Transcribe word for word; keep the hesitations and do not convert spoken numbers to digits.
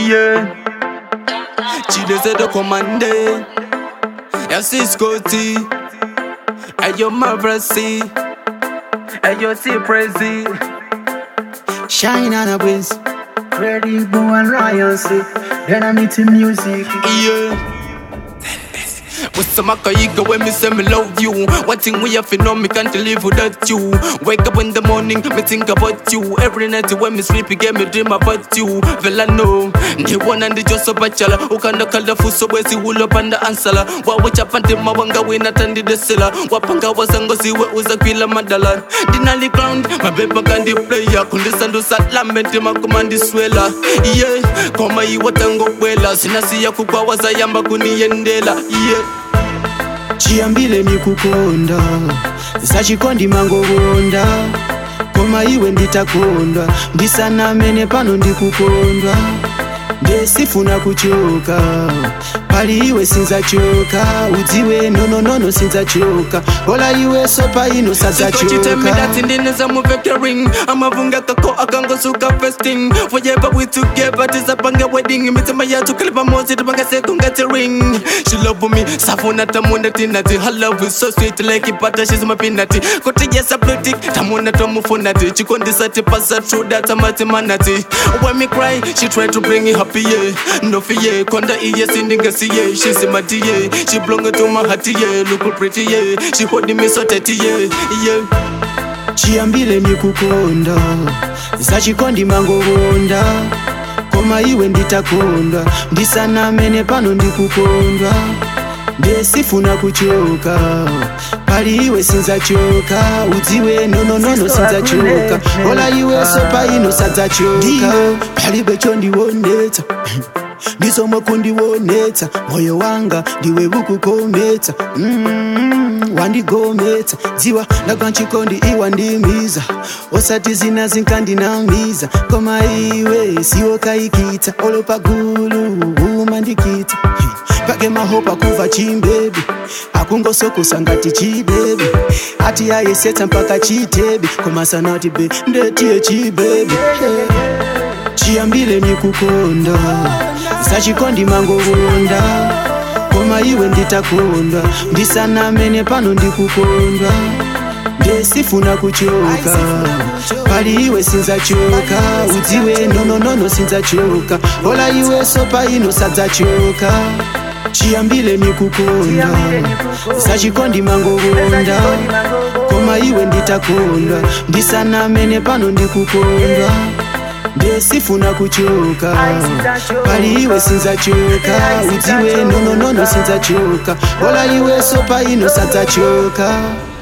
Yeah. Chile said the commande. Yes, it's Scotty. And you're Mavrasi. And you're T-Prezi. Shine on a whiz. Ready, go and Ryan say. Then I meet in music. Yeah. With some you go when me say me love you. One thing we have to know, me can't live without you. Wake up in the morning, me think about you. Every night when me sleep, you get me dream about you. Well I know, the one and the just a bachelor. Who can the color food so where's the wool up and the answer. What watch up and the mawanga win attend the seller. Wapanga was and go see what was a killer madala. Dinali ground, my paper can the player. Kundisa do sat lament, my command is swella. Yeah, come you what and go wella. Sinasi ya kukwa was a yamba kuni yendela. Yeah. Chiambile nikukonda Sachikondi mangovonda Koma iwe nditakondwa Ndisana mene pano ndikukondwa Ndesifuna kuchoka Pali iwe sinza choka Udziwe nono nono sinza choka Ola iwe sopa ino saza choka Siko chitemi dati ndineza muvekering Amavunga kako akango suka festing Forever we together Tizapanga wedding Mitema ya tukalipa mozi Tupanga sekunga te ring She love me Safuna tamuna tinati Her love is so sweet Like ipata she's my pinati Kote yesa politic Tamuna tamufunati Chikondisa tipasa true data matimanati When me cry She try to bring it happy yeah No fear Konda iye sindinga si yeah She's in my yeah She belong to my heart yeah Look pretty yeah She holding me so tight yeah Yeah Chiambile nikukonda Sachikondi mangovonda Koma iwe nditakondwa Ndisana mene pano ndikukondwa Ndesifuna kuchoka Pali iwe sinza choka Udziwe nono nono sinza choka Ola iwe sopa ino saza choka Pali becho ndiwoneta Ndisomo kundiwoneta Moyo wanga ndiwe bukukometa mm, Wandigometa Ziwa naganchikondi iwa ndimiza Osati zina zinkandinamiza Koma iwe siwo kaikita Olopa gulu umandikita Pake mahopa kuva chimbebi Akungo soko sangati chibebi Ati ya yeseta mpaka chitebi Koma sanati be Ndetie chibebi Chiambile nikukonda Sachikondi mangovonda Koma iwe nditakondwa Ndisana mene pano ndikukondwa Ndesifuna kuchoka Pali iwe sinza choka Udziwe nono nono sinza choka Ola iwe sopa ino saza choka Chiambile nikukonda Sachikondi mangovonda Koma iwe nditakondwa Ndisana mene pano ndikukondwa Ndesifuna kuchoka Pali iwe sinza choka Udziwe nono nono sinza choka Ola iwe sopa ino saza choka